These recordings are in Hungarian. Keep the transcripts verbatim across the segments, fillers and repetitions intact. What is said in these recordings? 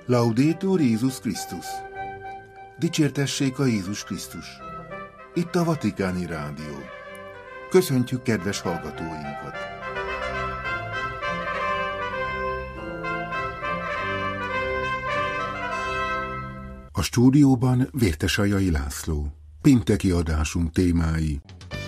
Laudetur Jézus Krisztus! Dicsértessék a Jézus Krisztus! Itt a Vatikáni Rádió. Köszöntjük kedves hallgatóinkat! A stúdióban Vértesajai László. Pénteki adásunk témái.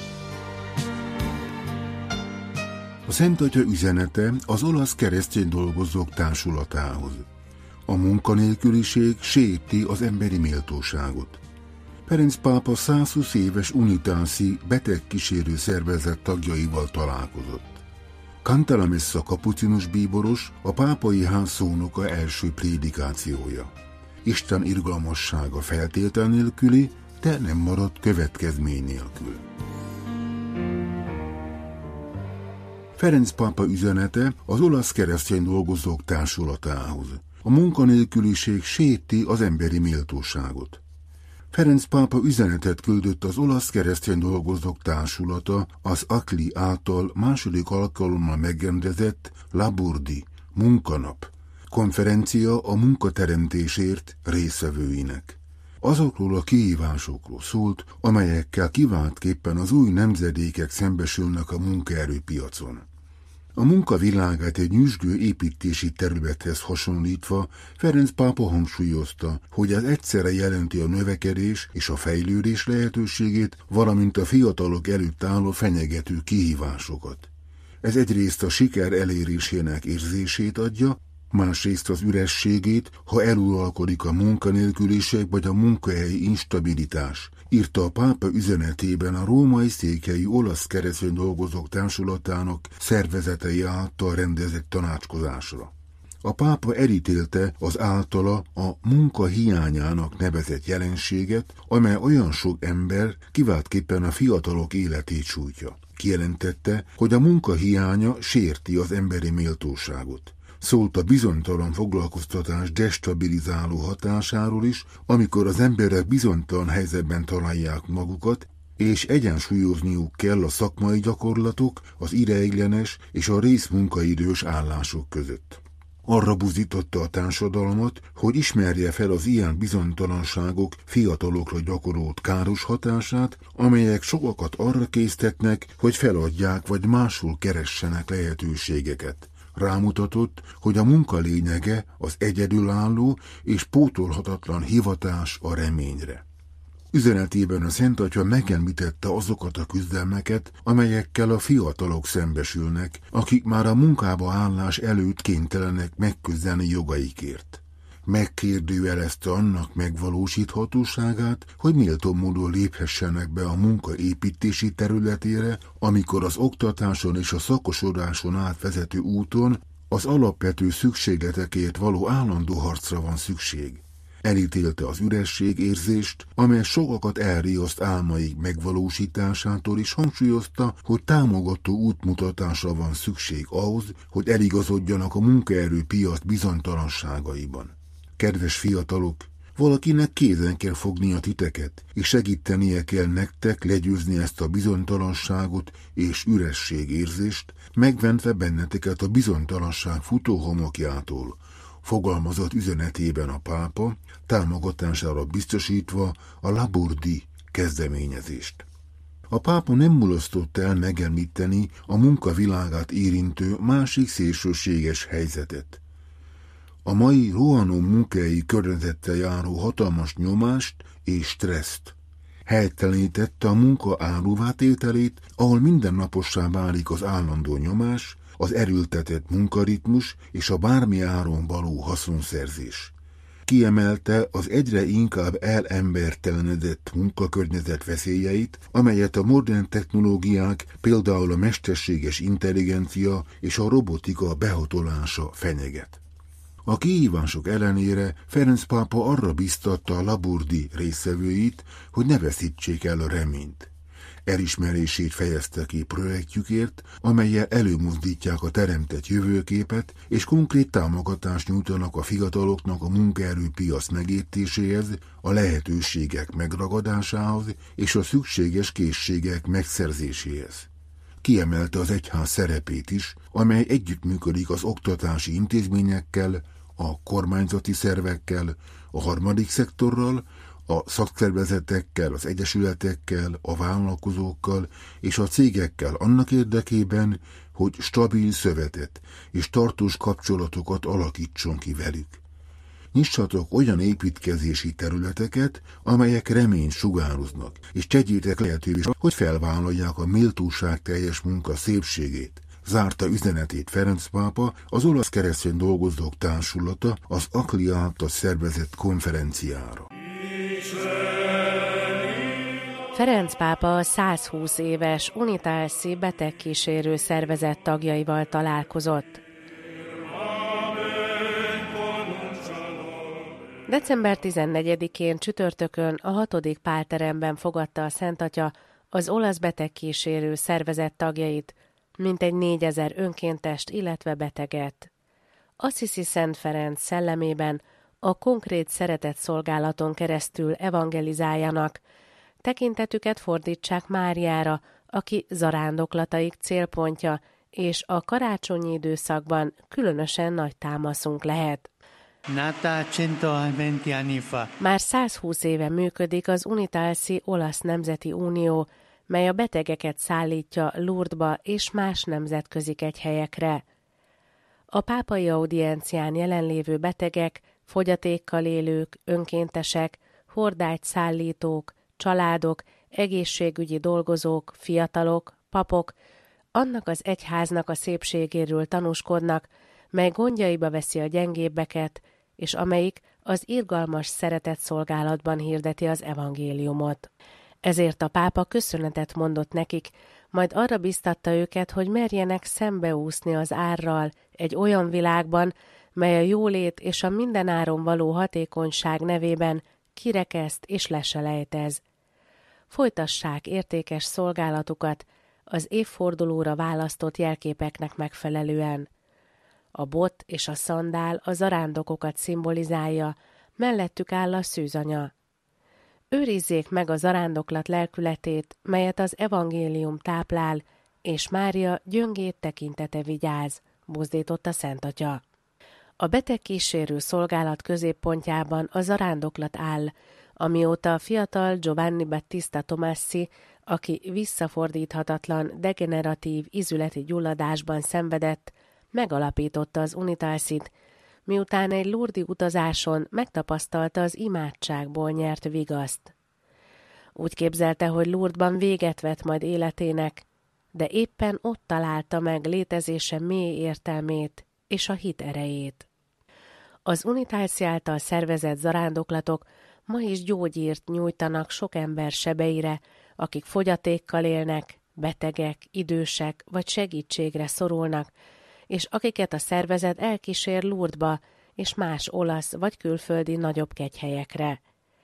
A Szent Atya üzenete az olasz keresztény dolgozók társulatához. A munkanélküliség sérti az emberi méltóságot. Ferenc pápa százhúsz éves Unitási betegkísérő szervezet tagjaival találkozott. Cantalamessa kapucinus bíboros, a pápai ház szónoka első prédikációja. Isten irgalmassága feltétel nélküli, de nem maradt következmény nélkül. Ferenc pápa üzenete az olasz keresztény dolgozók társulatához. A munkanélküliség sérti az emberi méltóságot. Ferenc pápa üzenetet küldött az olasz keresztény dolgozók társulata az Akli által második alkalommal megrendezett Laburdi munkanap konferencia a munkateremtésért résztvevőinek. Azokról a kihívásokról szólt, amelyekkel kiváltképpen az új nemzedékek szembesülnek a munkaerőpiacon. A munkavilágát egy nyüzsgő építési területhez hasonlítva Ferenc pápa hangsúlyozta, hogy ez egyszerre jelenti a növekedés és a fejlődés lehetőségét, valamint a fiatalok előtt álló fenyegető kihívásokat. Ez egyrészt a siker elérésének érzését adja, másrészt az ürességét, ha eluralkodik a munkanélküliség vagy a munkahelyi instabilitás, írta a pápa üzenetében a római székhelyi olasz keresztény dolgozók társulatának szervezetei által rendezett tanácskozásra. A pápa elítélte az általa a munka hiányának nevezett jelenséget, amely olyan sok ember, kiváltképpen a fiatalok életét sújtja. Kijelentette, hogy a munka hiánya sérti az emberi méltóságot. Szólt a bizonytalan foglalkoztatás destabilizáló hatásáról is, amikor az emberek bizonytalan helyzetben találják magukat, és egyensúlyozniuk kell a szakmai gyakorlatok, az ideiglenes és a részmunkaidős állások között. Arra buzdította a társadalmat, hogy ismerje fel az ilyen bizonytalanságok fiatalokra gyakorolt káros hatását, amelyek sokakat arra késztetnek, hogy feladják vagy máshol keressenek lehetőségeket. Rámutatott, hogy a munka lényege az egyedülálló és pótolhatatlan hivatás a reményre. Üzenetében a Szent Atya megemlítette azokat a küzdelmeket, amelyekkel a fiatalok szembesülnek, akik már a munkába állás előtt kénytelenek megküzdeni jogaikért. Megkérdőjelezte annak megvalósíthatóságát, hogy méltó módon léphessenek be a munka építési területére, amikor az oktatáson és a szakosodáson átvezető úton az alapvető szükségletekért való állandó harcra van szükség. Elítélte az üresség érzést, amely sokakat elriaszt álmaik megvalósításától, is hangsúlyozta, hogy támogató útmutatásra van szükség ahhoz, hogy eligazodjanak a munkaerőpiac bizonytalanságaiban. Kedves fiatalok, valakinek kézen kell fognia titeket, és segítenie kell nektek legyőzni ezt a bizonytalanságot és ürességérzést, megmentve benneteket a bizonytalanság futóhomokjától, fogalmazott üzenetében a pápa, támogatására biztosítva a Laburdi kezdeményezést. A pápa nem mulasztotta el megemlíteni a munkavilágát érintő másik szélsőséges helyzetet. A mai rohanó munkahelyi környezettel járó hatalmas nyomást és stresszt helytelenítette a munka áruvá tételét, ahol mindennapossá válik az állandó nyomás, az erőltetett munkaritmus és a bármi áron való haszonszerzés. Kiemelte az egyre inkább elembertelenedett munkakörnyezet veszélyeit, amelyet a modern technológiák, például a mesterséges intelligencia és a robotika behatolása fenyeget. A kihívások ellenére Ferenc pápa arra biztatta a Laburdi résztvevőit, hogy ne veszítsék el a reményt. Elismerését fejezte ki projektjükért, amellyel előmozdítják a teremtett jövőképet, és konkrét támogatást nyújtanak a fiataloknak a munkaerőpiac megértéséhez, a lehetőségek megragadásához és a szükséges készségek megszerzéséhez. Kiemelte az egyház szerepét is, amely együttműködik az oktatási intézményekkel, a kormányzati szervekkel, a harmadik szektorral, a szakszervezetekkel, az egyesületekkel, a vállalkozókkal és a cégekkel annak érdekében, hogy stabil szövetet és tartós kapcsolatokat alakítson ki velük. Nyissatok olyan építkezési területeket, amelyek reményt sugároznak, és tegyétek lehetővé, hogy felvállalják a méltóság teljes munka szépségét. Zárta üzenetét Ferenc pápa az olasz keresztény dolgozók társulata az Akli által szervezett konferenciára. Ferenc pápa a százhúsz éves Unitalsi betegkísérő szervezet tagjaival találkozott. december tizennegyedikén csütörtökön a hatodik Pálteremben fogadta a Szentatya az olasz betegkísérő szervezet tagjait, mintegy négyezer önkéntest, illetve beteget. Assisi Szent Ferenc szellemében a konkrét szeretett szolgálaton keresztül evangelizáljanak, tekintetüket fordítsák Máriára, aki zarándoklataik célpontja, és a karácsonyi időszakban különösen nagy támaszunk lehet. Már százhúsz éve működik az Unitalsi Olasz Nemzeti Unió, mely a betegeket szállítja Lourdesba és más nemzetközi kegyhelyekre. A pápai audiencián jelenlévő betegek, fogyatékkal élők, önkéntesek, hordágyszállítók, családok, egészségügyi dolgozók, fiatalok, papok, annak az egyháznak a szépségéről tanúskodnak, mely gondjaiba veszi a gyengébbeket, és amelyik az irgalmas szeretett szolgálatban hirdeti az evangéliumot. Ezért a pápa köszönetet mondott nekik, majd arra biztatta őket, hogy merjenek szembeúszni az árral egy olyan világban, mely a jólét és a mindenáron való hatékonyság nevében kirekeszt és leselejtez. Folytassák értékes szolgálatukat az évfordulóra választott jelképeknek megfelelően. A bot és a szandál a zarándokokat szimbolizálja, mellettük áll a szűzanya. Őrizzék meg a zarándoklat lelkületét, melyet az evangélium táplál, és Mária gyöngét tekintete vigyáz, buzdította Szentatya. A betegkísérő szolgálat középpontjában a zarándoklat áll, amióta a fiatal Giovanni Battista Tomassi, aki visszafordíthatatlan, degeneratív izületi gyulladásban szenvedett, megalapította az Unitalsit, miután egy lourdi utazáson megtapasztalta az imádságból nyert vigaszt. Úgy képzelte, hogy Lourdesban véget vet majd életének, de éppen ott találta meg létezése mély értelmét és a hit erejét. Az Unitalsi által szervezett zarándoklatok ma is gyógyírt nyújtanak sok ember sebeire, akik fogyatékkal élnek, betegek, idősek vagy segítségre szorulnak, és akiket a szervezet elkísér Lourdesba és más olasz vagy külföldi nagyobb kegyhelyekre.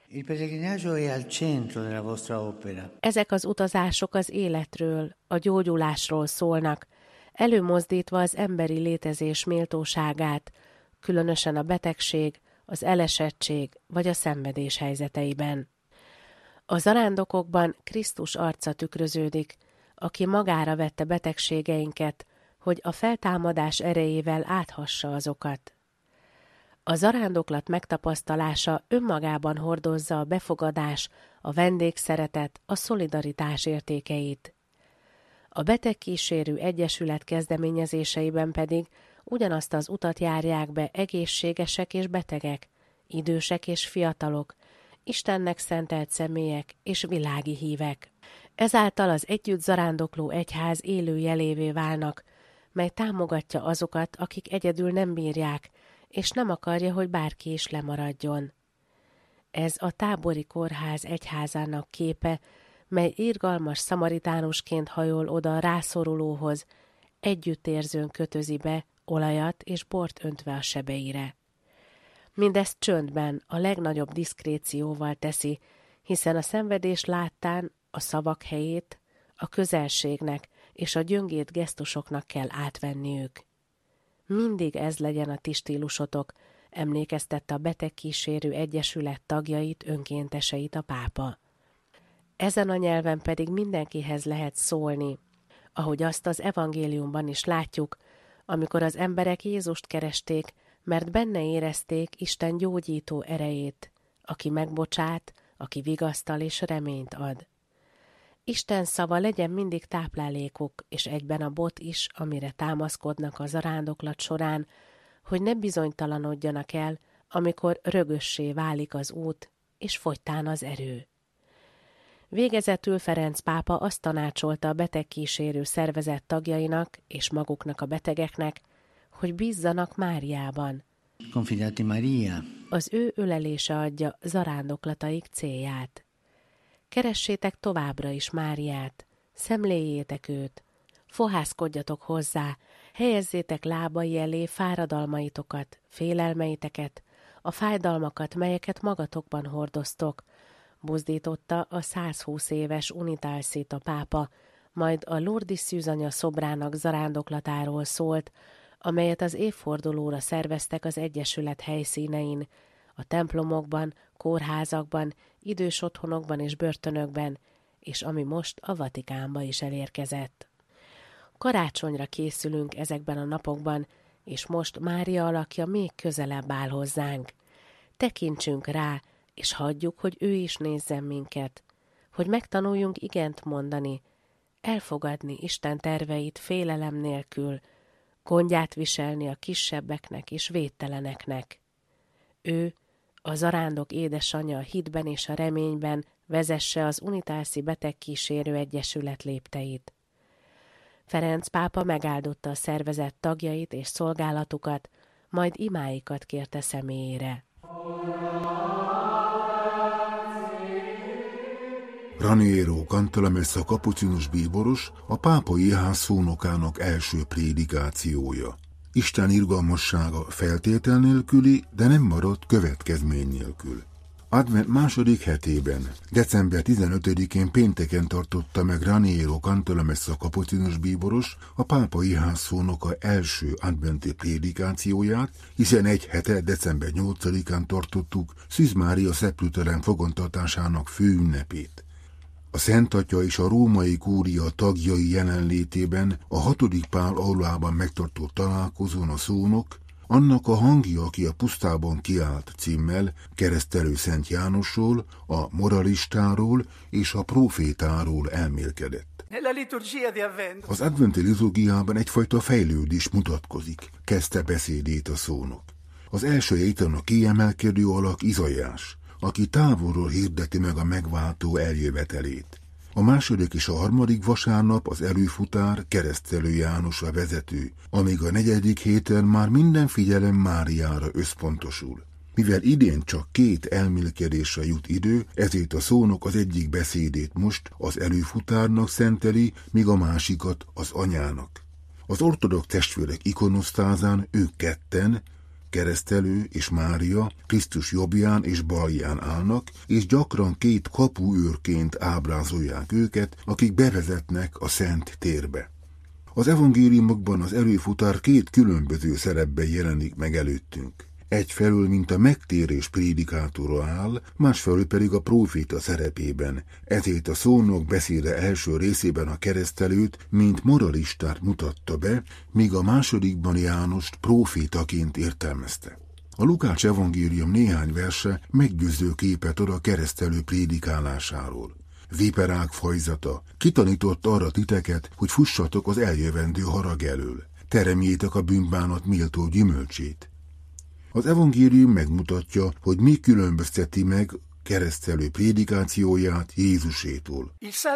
Ezek az utazások az életről, a gyógyulásról szólnak, előmozdítva az emberi létezés méltóságát, különösen a betegség, az elesettség vagy a szenvedés helyzeteiben. A zarándokokban Krisztus arca tükröződik, aki magára vette betegségeinket, hogy a feltámadás erejével áthassa azokat. A zarándoklat megtapasztalása önmagában hordozza a befogadás, a vendégszeretet, a szolidaritás értékeit. A betegkísérő egyesület kezdeményezéseiben pedig ugyanazt az utat járják be egészségesek és betegek, idősek és fiatalok, Istennek szentelt személyek és világi hívek. Ezáltal az együtt zarándokló egyház élő jelévé válnak, mely támogatja azokat, akik egyedül nem bírják, és nem akarja, hogy bárki is lemaradjon. Ez a tábori kórház egyházának képe, mely irgalmas szamaritánusként hajol oda a rászorulóhoz, együttérzőn kötözi be, olajat és bort öntve a sebeire. Mindezt csöndben, a legnagyobb diszkrécióval teszi, hiszen a szenvedés láttán a szavak helyét a közelségnek és a gyöngét gesztusoknak kell átvenniük. Mindig ez legyen a ti stílusotok, emlékeztette a betegkísérő egyesület tagjait, önkénteseit a pápa. Ezen a nyelven pedig mindenkihez lehet szólni, ahogy azt az evangéliumban is látjuk, amikor az emberek Jézust keresték, mert benne érezték Isten gyógyító erejét, aki megbocsát, aki vigasztal és reményt ad. Isten szava legyen mindig táplálékuk, és egyben a bot is, amire támaszkodnak a zarándoklat során, hogy ne bizonytalanodjanak el, amikor rögössé válik az út, és fogytán az erő. Végezetül Ferenc pápa azt tanácsolta a betegkísérő szervezet tagjainak és maguknak a betegeknek, hogy bízzanak Máriában. Confidate Maria. Az ő ölelése adja zarándoklataik célját. Keressétek továbbra is Máriát, szemléljétek őt, fohászkodjatok hozzá, helyezzétek lábai elé fáradalmaitokat, félelmeiteket, a fájdalmakat, melyeket magatokban hordoztok, buzdította a százhúsz éves Unitalszita pápa, majd a Lourdes szűzanya szobrának zarándoklatáról szólt, amelyet az évfordulóra szerveztek az Egyesület helyszínein, a templomokban, kórházakban, idős otthonokban és börtönökben, és ami most a Vatikánba is elérkezett. Karácsonyra készülünk ezekben a napokban, és most Mária alakja még közelebb áll hozzánk. Tekintsünk rá, és hagyjuk, hogy ő is nézzen minket, hogy megtanuljunk igent mondani, elfogadni Isten terveit félelem nélkül, gondját viselni a kisebbeknek és védteleneknek. Ő, a zarándok édesanyja a hitben és a reményben vezesse az Unitalsi Betegkísérő Egyesület lépteit. Ferenc pápa megáldotta a szervezet tagjait és szolgálatukat, majd imáikat kérte személyére. Raniero Cantalamessa kapucinus bíboros a pápai ház szónokának első prédikációja. Isten irgalmassága feltétel nélküli, de nem maradt következmény nélkül. Advent második hetében, december tizenötödikén pénteken tartotta meg Raniero Cantalamessa kapucinus bíboros a pápai ház szónoka első adventi prédikációját, hiszen egy hete, december nyolcadikán tartottuk Szűz Mária szeplőtelen fogantatásának főünnepét. A Szent Atya és a római kúria tagjai jelenlétében a hatodik Pál aulában megtartott találkozón a szónok annak a hangja, aki a pusztában kiállt címmel keresztelő Szent Jánosról, a moralistáról és a profétáról elmélkedett. Az adventi liturgiában egyfajta fejlődés mutatkozik, kezdte beszédét a szónok. Az első héten a kiemelkedő alak Izaiás, aki távolról hirdeti meg a megváltó eljövetelét. A második és a harmadik vasárnap az előfutár keresztelő János a vezető, amíg a negyedik héten már minden figyelem Máriára összpontosul. Mivel idén csak két elmélkedésre jut idő, ezért a szónok az egyik beszédét most az előfutárnak szenteli, míg a másikat az anyának. Az ortodox testvérek ikonosztázán ők ketten, keresztelő és Mária Krisztus jobbján és balján állnak, és gyakran két kapuőrként ábrázolják őket, akik bevezetnek a szent térbe. Az evangéliumokban az előfutár két különböző szerepben jelenik meg előttünk. Egyfelől, mint a megtérés prédikátora áll, másfelől pedig a próféta szerepében, ezért a szónok beszéde első részében a keresztelőt, mint moralistát mutatta be, míg a másodikban Jánost prófétaként értelmezte. A Lukács evangélium néhány verse meggyőző képet ad a keresztelő prédikálásáról. Viperák fajzata, kitanított arra titeket, hogy fussatok az eljövendő harag elől, teremjétek a bűnbánat méltó gyümölcsét. Az evangélium megmutatja, hogy mi különbözteti meg keresztelő prédikációját Jézusétól.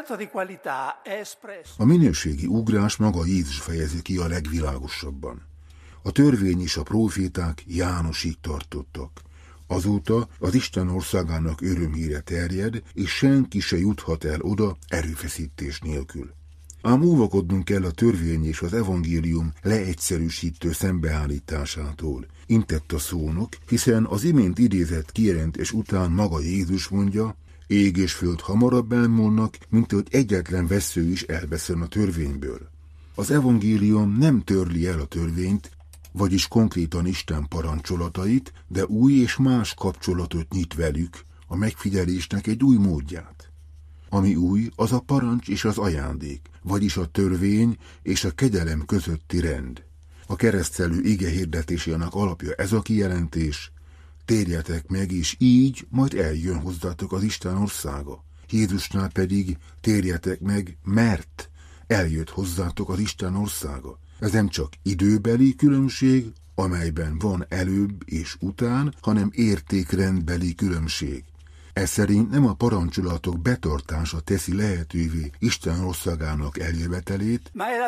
A minőségi ugrás maga Jézus fejezi ki a legvilágosabban. A törvény és a próféták Jánosig tartottak. Azóta az Isten országának örömhíre terjed, és senki se juthat el oda erőfeszítés nélkül. Ám óvakodnunk kell a törvény és az evangélium leegyszerűsítő szembeállításától, intett a szónok, hiszen az imént idézett kijelentés után maga Jézus mondja, ég és föld hamarabb elmúlnak, mint hogy egyetlen vessző is elveszön a törvényből. Az evangélium nem törli el a törvényt, vagyis konkrétan Isten parancsolatait, de új és más kapcsolatot nyit velük, a megfigyelésnek egy új módját. Ami új, az a parancs és az ajándék, vagyis a törvény és a kegyelem közötti rend. A keresztelő ige hirdetésének alapja ez a kijelentés: térjetek meg, és így majd eljön hozzátok az Isten országa. Jézusnál pedig térjetek meg, mert eljött hozzátok az Isten országa. Ez nem csak időbeli különbség, amelyben van előbb és után, hanem értékrendbeli különbség. Ez szerint nem a parancsolatok betartása teszi lehetővé Isten országának eljövetelét,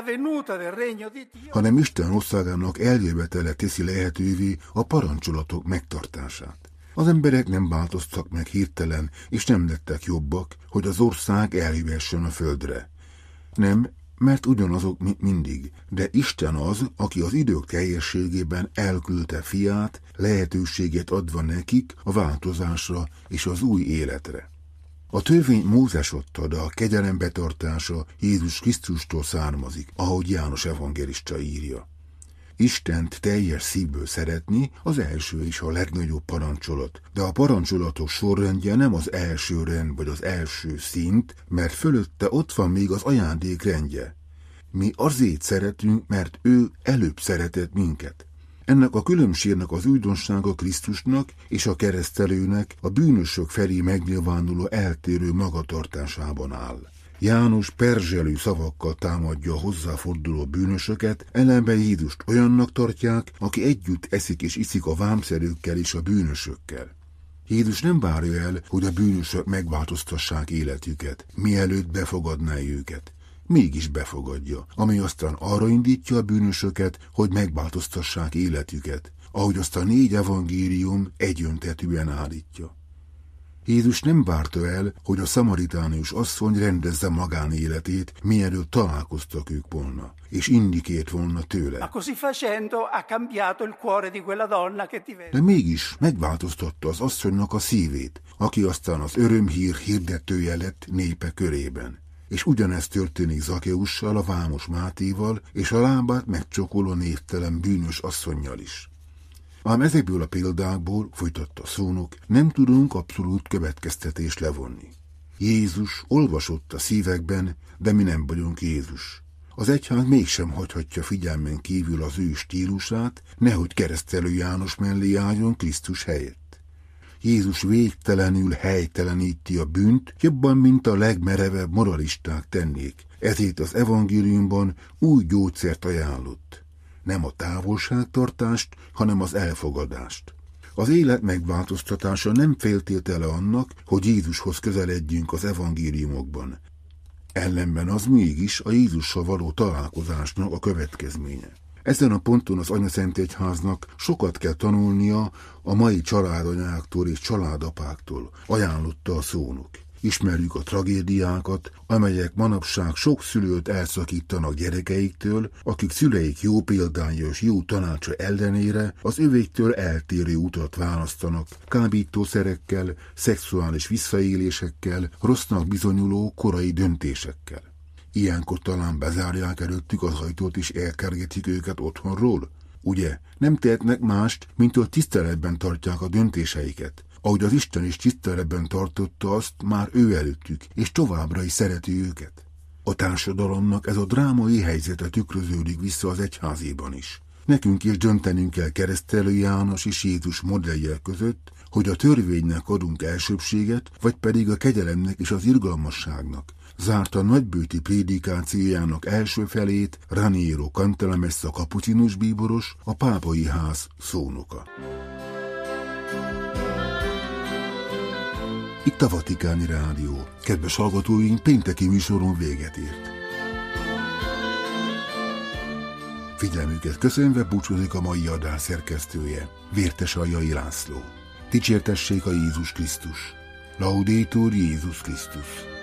hanem Isten országának eljövetele teszi lehetővé a parancsolatok megtartását. Az emberek nem változtak meg hirtelen, és nem lettek jobbak, hogy az ország eljövessen a földre. Nem, mert ugyanazok, mint mindig, de Isten az, aki az idők teljességében elküldte fiát, lehetőséget adva nekik a változásra és az új életre. A törvény Mózes adta, de a kegyelem betartása Jézus Krisztustól származik, ahogy János evangélista írja. Istent teljes szívből szeretni az első és a legnagyobb parancsolat, de a parancsolatok sorrendje nem az első rend vagy az első szint, mert fölötte ott van még az ajándék rendje. Mi azért szeretünk, mert ő előbb szeretett minket. Ennek a különbségnek az újdonsága Krisztusnak és a keresztelőnek a bűnösök felé megnyilvánuló eltérő magatartásában áll. János perzselő szavakkal támadja a hozzáforduló bűnösöket, ellenben Jézust olyannak tartják, aki együtt eszik és iszik a vámszerőkkel és a bűnösökkel. Jézus nem várja el, hogy a bűnösök megváltoztassák életüket, mielőtt befogadná őket. Mégis befogadja, ami aztán arra indítja a bűnösöket, hogy megváltoztassák életüket, ahogy azt a négy evangélium egyöntetűen állítja. Jézus nem várta el, hogy a szamaritánius asszony rendezze magánéletét, mielőtt találkoztak ők volna, és indikért volna tőle. De mégis megváltoztatta az asszonynak a szívét, aki aztán az örömhír hirdetője lett népe körében. És ugyanezt történik Zakeussal, a vámos Mátéval, és a lábát megcsokoló névtelen bűnös asszonnyal is. Ám ezekből a példákból, folytatta a szónok, nem tudunk abszolút következtetést levonni. Jézus olvasott a szívekben, de mi nem vagyunk Jézus. Az egyház mégsem hagyhatja figyelmen kívül az ő stílusát, nehogy keresztelő János mellé álljon Krisztus helyett. Jézus végtelenül helyteleníti a bűnt, jobban, mint a legmerevebb moralisták tennék. Ezért az evangéliumban új gyógyszert ajánlott. Nem a távolságtartást, hanem az elfogadást. Az élet megváltoztatása nem feltétele annak, hogy Jézushoz közeledjünk az evangéliumokban. Ellenben az mégis a Jézussal való találkozásnak a következménye. Ezen a ponton az Anyaszentegyháznak sokat kell tanulnia a mai családanyáktól és családapáktól, ajánlotta a szónok. Ismerjük a tragédiákat, amelyek manapság sok szülőt elszakítanak gyerekeiktől, akik szüleik jó példánya és jó tanácsa ellenére az övéktől eltérő utat választanak, kábítószerekkel, szexuális visszaélésekkel, rossznak bizonyuló korai döntésekkel. Ilyenkor talán bezárják előttük az ajtót és elkergetik őket otthonról? Ugye, nem tehetnek mást, mint hogy tiszteletben tartják a döntéseiket, ahogy az Isten is tiszteletben tartotta azt már ő előttük, és továbbra is szereti őket. A társadalomnak ez a drámai helyzete tükröződik vissza az egyházéban is. Nekünk is döntenünk kell keresztelő János és Jézus modellje között, hogy a törvénynek adunk elsőbbséget, vagy pedig a kegyelemnek és az irgalmasságnak. Zárta nagybőti prédikációjának első felét Raniero Cantalamessa kapucinus bíboros, a pápai ház szónoka. Itt a Vatikáni Rádió. Kedves hallgatóink, pénteki műsoron véget ért. Figyelmüket köszönve búcsúzik a mai adás szerkesztője, Vértesaljai László. Dicsértessék a Jézus Krisztus! Laudetur Jézus Krisztus!